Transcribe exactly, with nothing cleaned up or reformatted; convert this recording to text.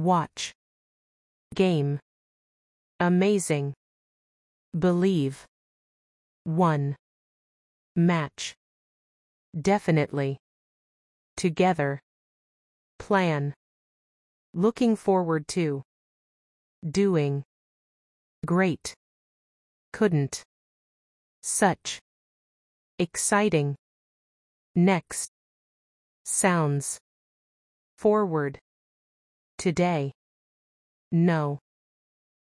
watch, game, amazing, believe, one, match, definitely, together, plan, looking forward to, doing, great, couldn't, such, exciting, next, sounds, forward, today, no.